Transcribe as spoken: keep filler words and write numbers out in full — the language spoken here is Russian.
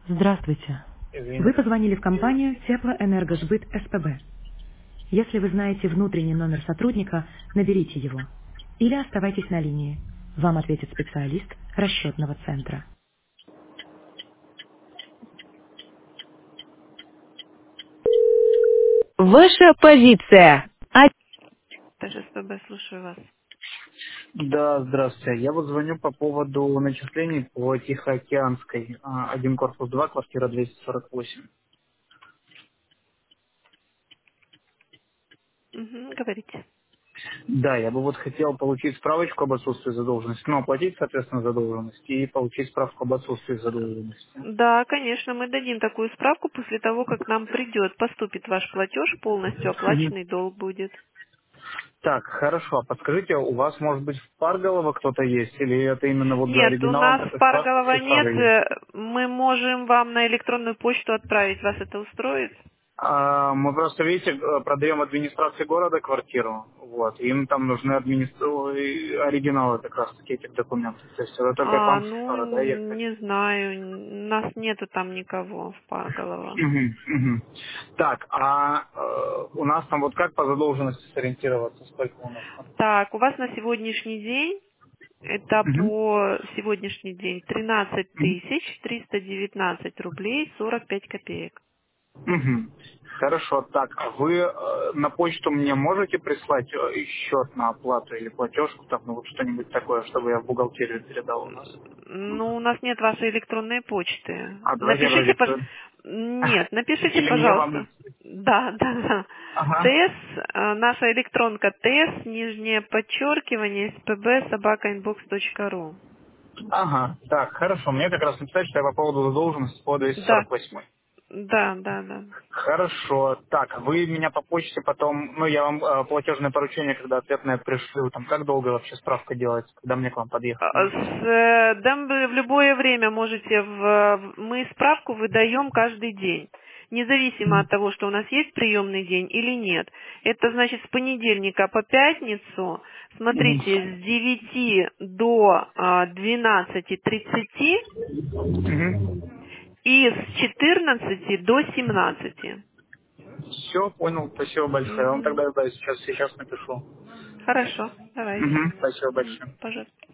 Здравствуйте. Вы Извините. позвонили в компанию Теплоэнергосбыт СПБ. Если вы знаете внутренний номер сотрудника, наберите его. Или оставайтесь на линии. Вам ответит специалист расчетного центра. Ваша позиция. А... Даже СПБ, слушаю вас. Да, здравствуйте. Я вот звоню по поводу начислений по Тихоокеанской. а, Один корпус два, квартира двести сорок восемь. Мгм, говорите. Да, я бы вот хотел получить справочку об отсутствии задолженности, ну, оплатить, соответственно, задолженность и получить справку об отсутствии задолженности. Да, конечно, мы дадим такую справку после того, как нам придет, поступит ваш платеж, полностью Мгм. оплаченный долг будет. Так, хорошо. А подскажите, у вас, может быть, в Парголово кто-то есть? Или это именно вот за Нет, у оригиналом нас этой справки Парголова нет. цифровые есть? э, Мы можем вам на электронную почту отправить. Вас это устроит? А, мы просто, видите, э, продаем администрации города квартиру, вот, им там нужны администр... ой, оригиналы как раз таки этих документов. То есть это только к А, вам в ну, скоро, да, ехать? не знаю. У нас нету там никого в Парголово. Мгм, мгм. Так, а э, у нас там вот как по задолженности сориентироваться, сколько у нас там? Так, у вас на сегодняшний день, это Мгм, по сегодняшний день, тринадцать мгм, тысяч триста девятнадцать рублей сорок пять копеек. мгм. Хорошо, так, а вы э, на почту мне можете прислать э, счет на оплату или платежку, там, ну вот что-нибудь такое, чтобы я в бухгалтерию передал у нас? Ну, у нас нет вашей электронной почты. А давайте я Напишите, пож... продиктую. Нет, напишите, Или мне вам пожалуйста. написать? Да, да, да. Ага. ТС, э, наша электронка ТС, нижнее подчеркивание, спб, собака, инбокс точка ру. Ага, так, хорошо. Мне как раз написать, что я по поводу задолженности по Да, двести сорок восемь. да, да, да. Хорошо. Так, вы меня по почте потом, ну, я вам э, платежное поручение, когда ответное пришлю, там, как долго вообще справка делается, когда мне к вам подъехать А, надо? С, э, да, вы в любое время можете, в, в- мы справку выдаем каждый день, независимо от Мгм. того, что у нас есть приемный день или нет. Это значит с понедельника по пятницу, Мгм. смотрите, с девяти до а, двенадцати тридцати Мгм. и с четырнадцати до семнадцати. Все, понял, спасибо большое. Я вам Мгм. тогда да, сейчас, сейчас напишу. Хорошо, давайте. Мгм. Спасибо Мгм. большое. Пожалуйста.